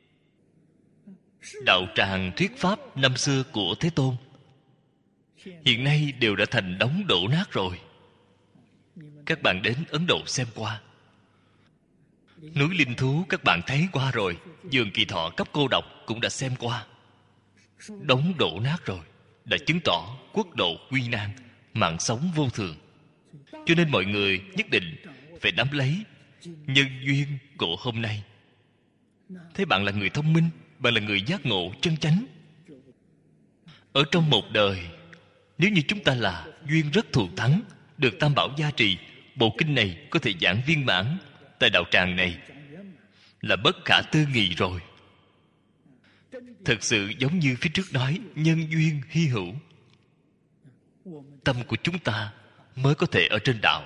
Đạo tràng thuyết pháp năm xưa của Thế Tôn hiện nay đều đã thành đống đổ nát rồi. Các bạn đến Ấn Độ xem qua. Núi Linh Thú các bạn thấy qua rồi. Vườn Kỳ Thọ cấp cô độc cũng đã xem qua. Đống đổ nát rồi, đã chứng tỏ quốc độ quy nan, mạng sống vô thường. Cho nên mọi người nhất định phải nắm lấy nhân duyên của hôm nay. Thế bạn là người thông minh, bạn là người giác ngộ chân chánh. Ở trong một đời, nếu như chúng ta là duyên rất thù thắng, được Tam Bảo gia trì, bộ kinh này có thể giảng viên mãn tại đạo tràng này. là bất khả tư nghị rồi. Thật sự giống như phía trước nói, nhân duyên hy hữu. Tâm của chúng ta mới có thể ở trên đạo.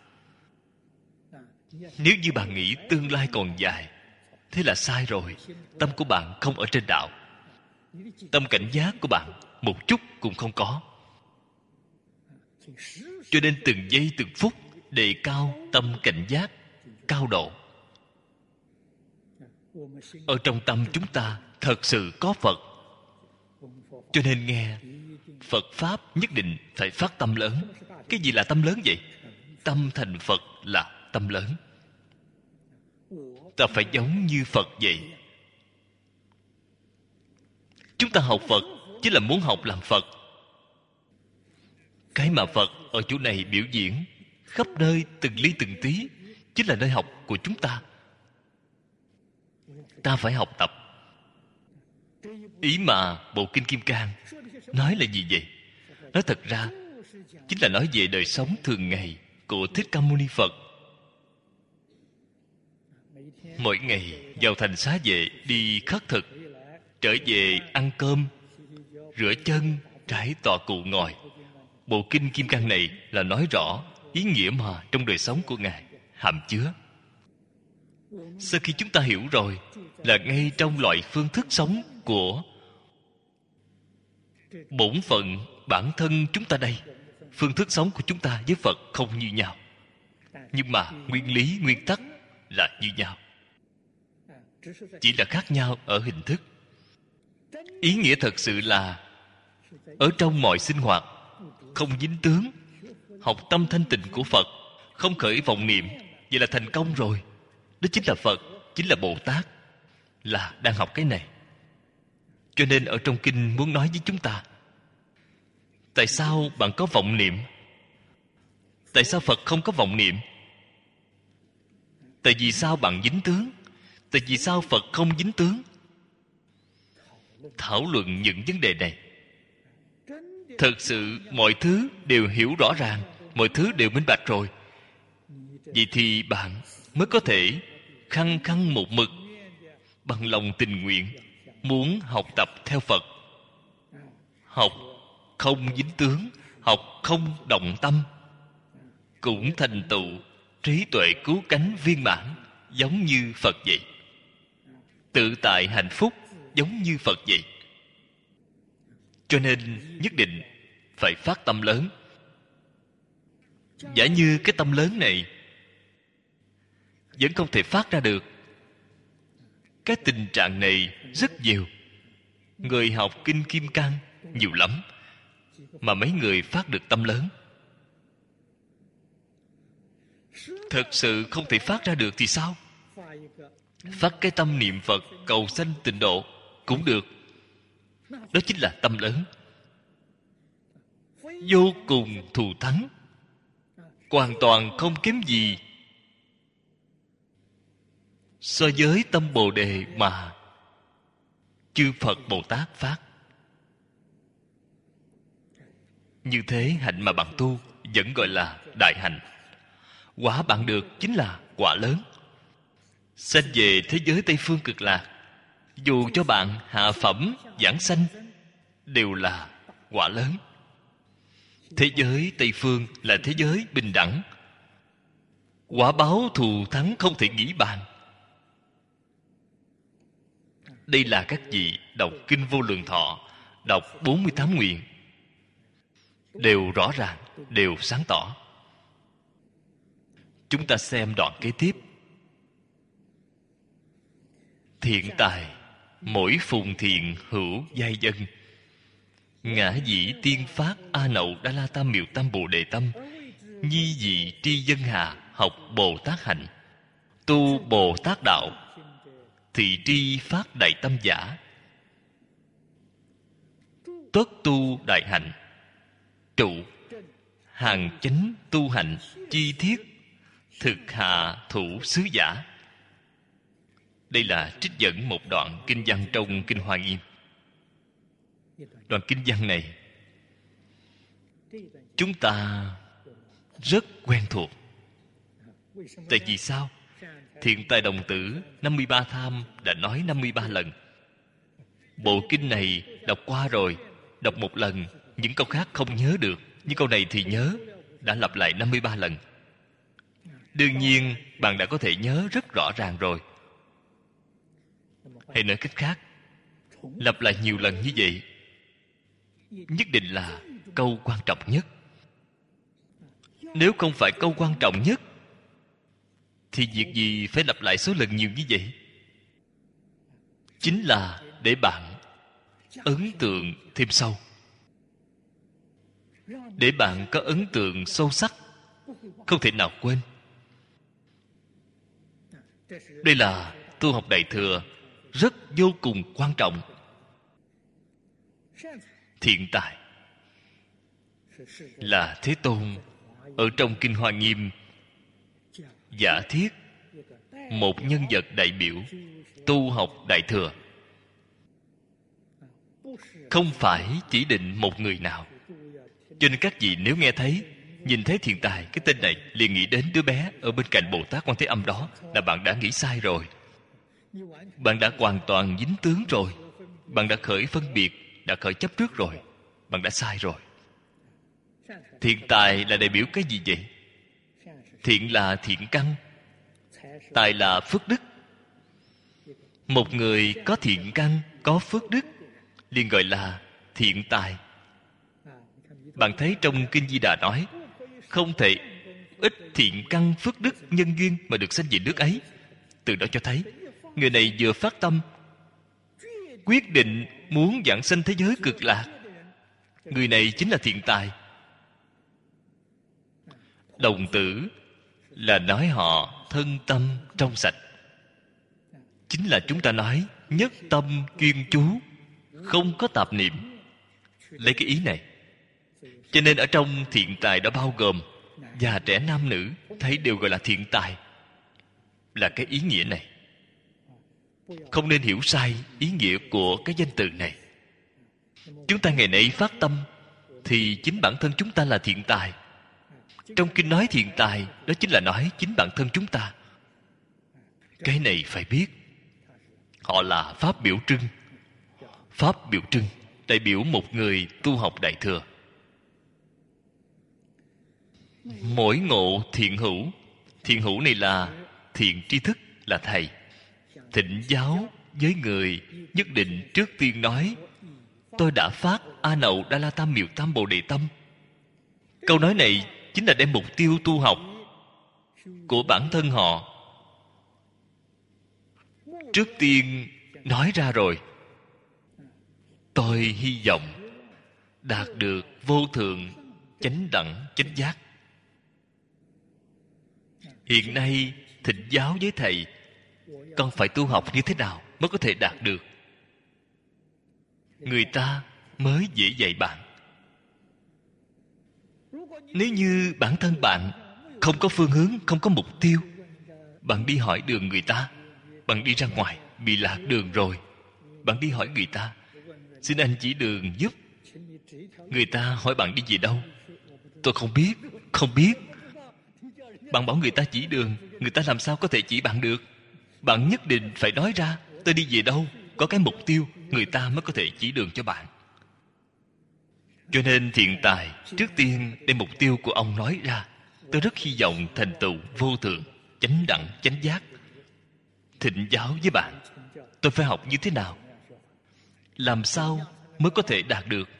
Nếu như bạn nghĩ tương lai còn dài, thế là sai rồi. Tâm của bạn không ở trên đạo. Tâm cảnh giác của bạn một chút cũng không có. Cho nên từng giây từng phút đề cao tâm cảnh giác cao độ. Ở trong tâm chúng ta thật sự có Phật. Cho nên nghe Phật Pháp nhất định phải phát tâm lớn. Cái gì là tâm lớn vậy? Tâm thành Phật là tâm lớn. Ta phải giống như Phật vậy. Chúng ta học Phật chính là muốn học làm Phật. Cái mà Phật ở chỗ này biểu diễn khắp nơi từng ly từng tí chính là nơi học của chúng ta. Ta phải học tập. Ý mà Bộ Kinh Kim Cang nói là gì vậy? Nói thật ra chính là nói về đời sống thường ngày của Thích Ca Mâu Ni Phật. Mỗi ngày vào thành xá vệ đi khất thực, trở về ăn cơm, rửa chân, trải tọa cụ ngồi. Bộ Kinh Kim Cang này là nói rõ ý nghĩa mà trong đời sống của Ngài hàm chứa. Sau khi chúng ta hiểu rồi, là ngay trong loại phương thức sống của bổn phận bản thân chúng ta đây, phương thức sống của chúng ta với Phật không như nhau, nhưng mà nguyên lý nguyên tắc là như nhau, chỉ là khác nhau ở hình thức. Ý nghĩa thật sự là ở trong mọi sinh hoạt không dính tướng, học tâm thanh tịnh của Phật, không khởi vọng niệm, vậy là thành công rồi. Đó chính là Phật, chính là Bồ Tát, là đang học cái này. Cho nên ở trong kinh muốn nói với chúng ta, tại sao bạn có vọng niệm? Tại sao Phật không có vọng niệm? Tại vì sao bạn dính tướng? Tại vì sao Phật không dính tướng? Thảo luận những vấn đề này, thật sự mọi thứ đều hiểu rõ ràng, mọi thứ đều minh bạch rồi. Vậy thì bạn mới có thể khăng khăng một mực, bằng lòng tình nguyện, muốn học tập theo Phật. Học không dính tướng, học không động tâm, cũng thành tựu trí tuệ cứu cánh viên mãn, giống như Phật vậy. Tự tại hạnh phúc giống như Phật vậy. Cho nên nhất định phải phát tâm lớn. Giả như cái tâm lớn này vẫn không thể phát ra được, cái tình trạng này rất nhiều. Người học Kinh Kim Cang nhiều lắm, mà mấy người phát được tâm lớn. Thật sự không thể phát ra được thì sao? Phát cái tâm niệm Phật cầu sanh tịnh độ cũng được. Đó chính là tâm lớn, vô cùng thù thắng, hoàn toàn không kém gì so với tâm Bồ Đề mà chư Phật Bồ Tát phát. Như thế hạnh mà bạn tu vẫn gọi là đại hạnh. Quả bạn được chính là quả lớn. Sanh về thế giới Tây Phương Cực Lạc, dù cho bạn hạ phẩm giảng sanh, đều là quả lớn. Thế giới Tây Phương là thế giới bình đẳng, quả báo thù thắng không thể nghĩ bàn. Đây là các vị đọc Kinh Vô Lượng Thọ, đọc 48 nguyện, đều rõ ràng, đều sáng tỏ. Chúng ta xem đoạn kế tiếp. Thiện tài mỗi phùng thiện hữu giai dân, ngã dĩ tiên phát a nậu đa la tam miệu tam bồ đề tâm, nhi dị tri dân hà học Bồ Tát hạnh, tu Bồ Tát đạo, thị tri phát đại tâm giả, tất tu đại hạnh, trụ hàng chánh tu hạnh, chi thiết thực hạ thủ sứ giả. Đây là trích dẫn một đoạn kinh văn trong Kinh Hoa Nghiêm. Đoạn kinh văn này chúng ta rất quen thuộc. Tại vì sao? Thiện tài đồng tử 53 tham đã nói 53 lần. Bộ kinh này đọc qua rồi, đọc một lần, những câu khác không nhớ được, nhưng câu này thì nhớ, đã lặp lại 53 lần. Đương nhiên, bạn đã có thể nhớ rất rõ ràng rồi. Hay nói cách khác, lặp lại nhiều lần như vậy, nhất định là câu quan trọng nhất. Nếu không phải câu quan trọng nhất, thì việc gì phải lặp lại số lần nhiều như vậy? Chính là để bạn ấn tượng thêm sâu, để bạn có ấn tượng sâu sắc, không thể nào quên. Đây là tu học Đại Thừa rất vô cùng quan trọng. Thiện tài là Thế Tôn ở trong Kinh Hoa Nghiêm giả thiết một nhân vật đại biểu tu học Đại Thừa, không phải chỉ định một người nào. Cho nên các vị nếu nghe thấy, nhìn thấy thiện tài, cái tên này liền nghĩ đến đứa bé ở bên cạnh Bồ Tát Quan Thế Âm đó, là bạn đã nghĩ sai rồi. Bạn đã hoàn toàn dính tướng rồi. Bạn đã khởi phân biệt, đã khởi chấp trước rồi. Bạn đã sai rồi. Thiện tài là đại biểu cái gì vậy? Thiện là thiện căn, tài là phước đức. Một người có thiện căn, có phước đức liền gọi là thiện tài. Bạn thấy trong Kinh Di Đà nói, không thể ít thiện căn phước đức nhân duyên mà được sanh về nước ấy. Từ đó cho thấy người này vừa phát tâm quyết định muốn vãng sanh thế giới cực lạc, người này chính là thiện tài. Đồng tử là nói họ thân tâm trong sạch, chính là chúng ta nói nhất tâm chuyên chú, không có tạp niệm. Lấy cái ý này, cho nên ở trong thiện tài đã bao gồm già trẻ nam nữ, thấy đều gọi là thiện tài, là cái ý nghĩa này. Không nên hiểu sai ý nghĩa của cái danh từ này. Chúng ta ngày nay phát tâm thì chính bản thân chúng ta là thiện tài. Trong kinh nói thiện tài, đó chính là nói chính bản thân chúng ta. Cái này phải biết. Họ là pháp biểu trưng. Pháp biểu trưng đại biểu một người tu học Đại Thừa. Mỗi ngộ thiện hữu. Thiện hữu này là thiện tri thức, là thầy. Thịnh giáo với người nhất định trước tiên nói, tôi đã phát A Nậu Đa La Tam Miệu Tam Bồ Đề Tâm. Câu nói này chính là đem mục tiêu tu học của bản thân họ trước tiên nói ra rồi. Tôi hy vọng đạt được vô thượng chánh đẳng chánh giác. Hiện nay thịnh giáo với thầy, con phải tu học như thế nào mới có thể đạt được, người ta mới dễ dạy bạn. Nếu như bản thân bạn không có phương hướng, không có mục tiêu, bạn đi hỏi đường người ta, bạn đi ra ngoài bị lạc đường rồi, bạn đi hỏi người ta, xin anh chỉ đường giúp. Người ta hỏi bạn đi về đâu, tôi không biết, không biết. Bạn bảo người ta chỉ đường, người ta làm sao có thể chỉ bạn được? Bạn nhất định phải nói ra tôi đi về đâu, có cái mục tiêu, người ta mới có thể chỉ đường cho bạn. Cho nên thiện tài trước tiên đem mục tiêu của ông nói ra. Tôi rất hy vọng thành tựu vô thượng chánh đẳng chánh giác. Thịnh giáo với bạn, tôi phải học như thế nào, làm sao mới có thể đạt được.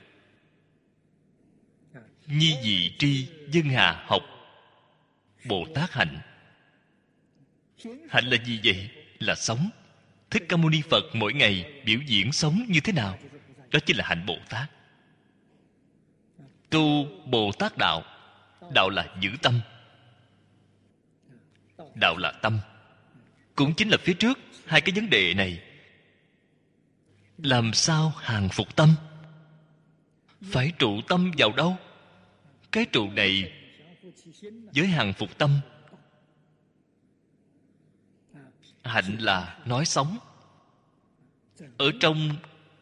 Nhi dị tri dân hà học Bồ Tát hạnh. Hạnh là gì vậy? Là sống. Thích Ca Mâu Ni Phật mỗi ngày biểu diễn sống như thế nào? Đó chính là hạnh Bồ Tát. Tu Bồ Tát đạo. Đạo là giữ tâm. Đạo là tâm. Cũng chính là phía trước hai cái vấn đề này. Làm sao hàng phục tâm? Phải trụ tâm vào đâu? Cái trụ này với hàng phục tâm. Hạnh là nói sống. Ở trong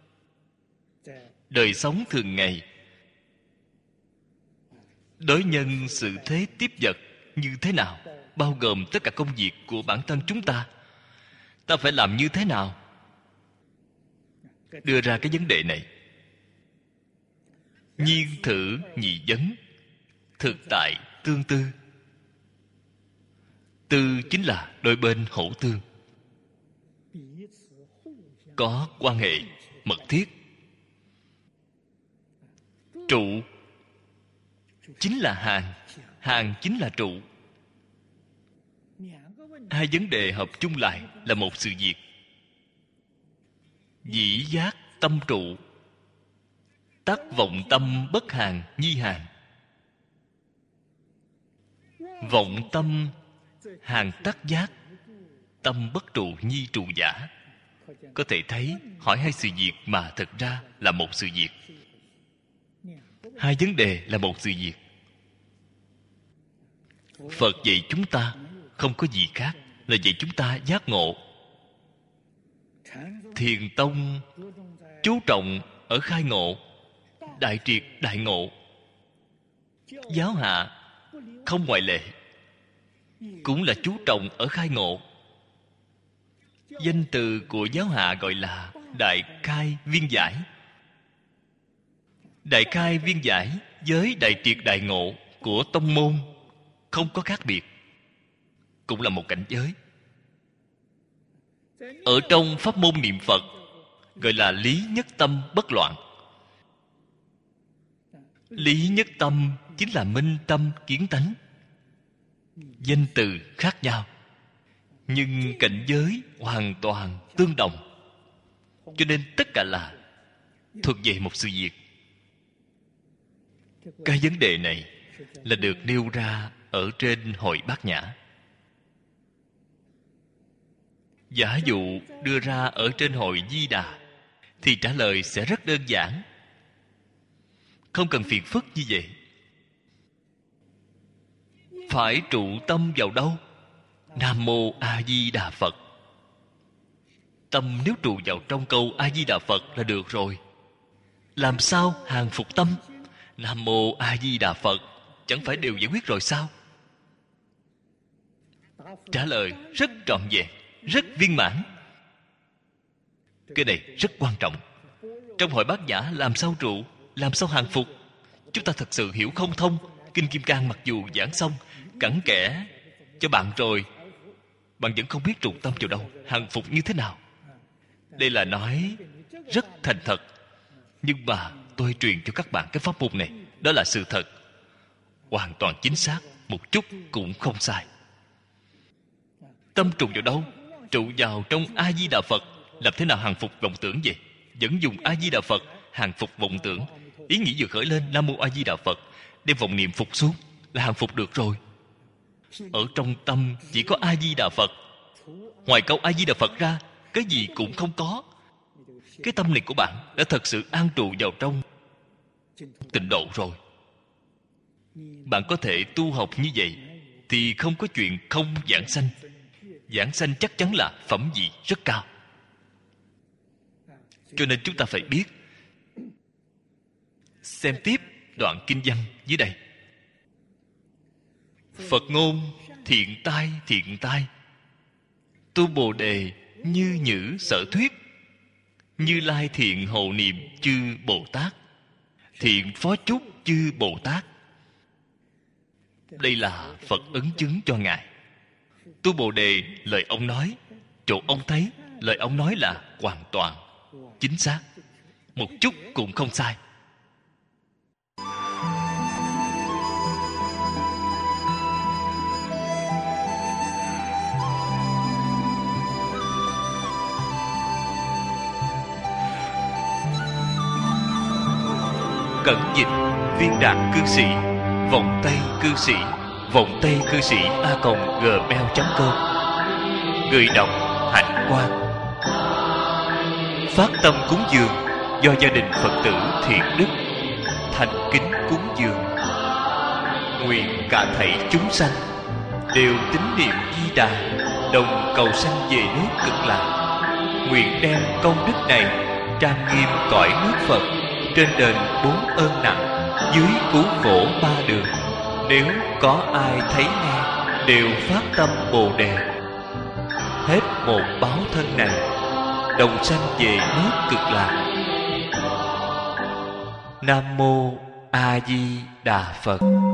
đời sống thường ngày, đối nhân sự thế tiếp vật như thế nào? bao gồm tất cả công việc của bản thân chúng ta. Ta phải làm như thế nào? Đưa ra cái vấn đề này. Nhiên thử nhị vấn, thực tại tương tư. Tư chính là đôi bên hữu tương, có quan hệ mật thiết. Trụ chính là hàng, hàng chính là trụ. Hai vấn đề hợp chung lại là một sự việc. Dĩ giác tâm trụ, tắc vọng tâm bất hàng nhi hàng. Vọng tâm hàng tắc giác, tâm bất trụ nhi trụ giả. Có thể thấy hỏi hai sự việc mà thực ra là một sự việc. Hai vấn đề là một sự việc. Phật dạy chúng ta không có gì khác, là dạy chúng ta giác ngộ. Thiền tông chú trọng ở khai ngộ, đại triệt đại ngộ. Giáo hạ không ngoại lệ, cũng là chú trọng ở khai ngộ. Danh từ của giáo hạ gọi là đại khai viên giải. Đại khai viên giải với đại triệt đại ngộ của tông môn không có khác biệt, cũng là một cảnh giới. Ở trong pháp môn niệm Phật gọi là lý nhất tâm bất loạn. Lý nhất tâm chính là minh tâm kiến tánh. Danh từ khác nhau, nhưng cảnh giới hoàn toàn tương đồng. Cho nên tất cả là thuộc về một sự việc. Cái vấn đề này là được nêu ra ở trên Hội Bát Nhã. Giả dụ đưa ra ở trên Hội Di Đà thì trả lời sẽ rất đơn giản, không cần phiền phức như vậy. Phải trụ tâm vào đâu? Nam Mô A Di Đà Phật. Tâm nếu trụ vào trong câu A Di Đà Phật là được rồi. Làm sao hàng phục tâm? Nam Mô A Di Đà Phật chẳng phải đều giải quyết rồi sao? Trả lời rất trọn vẹn, rất viên mãn. Cái này rất quan trọng. Trong Hội Bát Nhã làm sao trụ, làm sao hàng phục, chúng ta thật sự hiểu không thông. Kinh Kim Cang mặc dù giảng xong cặn kẽ cho bạn rồi, bạn vẫn không biết trụ tâm vào đâu, hàng phục như thế nào. Đây là nói rất thành thật, nhưng mà tôi truyền cho các bạn cái pháp môn này, đó là sự thật, hoàn toàn chính xác, một chút cũng không sai. Tâm trụ vào đâu? Trụ vào trong A Di Đà Phật. Làm thế nào hàng phục vọng tưởng vậy? Vẫn dùng A Di Đà Phật hàng phục vọng tưởng. Ý nghĩ vừa khởi lên Nam Mô A Di Đà Phật, đem vọng niệm phục xuống là hàng phục được rồi. Ở trong tâm chỉ có A Di Đà Phật, ngoài câu A Di Đà Phật ra cái gì cũng không có. Cái tâm này của bạn đã thật sự an trụ vào trong tịnh độ rồi. Bạn có thể tu học như vậy thì không có chuyện không giảng sanh. Giảng sanh chắc chắn là phẩm vị rất cao. Cho nên chúng ta phải biết. Xem tiếp đoạn kinh văn dưới đây. Phật ngôn thiện tai, tu Bồ Đề như nhữ sở thuyết. Như Lai thiện hộ niệm chư Bồ Tát, thiện phó chúc chư Bồ Tát. Đây là Phật ấn chứng cho Ngài. Tu Bồ Đề, lời ông nói, chỗ ông thấy, lời ông nói là hoàn toàn chính xác, một chút cũng không sai. Cẩn dịch Viên Đạt Cư Sĩ, Vọng Tây Cư Sĩ, Vọng Tây Cư Sĩ @gmail.com. Người đọc Hạnh Quang. Phát tâm cúng dường do gia đình Phật tử Thiện Đức thành kính cúng dường. Nguyện cả thảy chúng sanh đều tín niệm Di Đà, đồng cầu sanh về nước Cực Lạc. Nguyện đem công đức này trang nghiêm cõi nước Phật, trên đền 4 ơn nặng, dưới cứu khổ 3 đường. Nếu có ai thấy nghe đều phát tâm Bồ Đề, hết một báo thân này, đồng sanh về nước Cực Lạc. Nam mô A Di Đà Phật.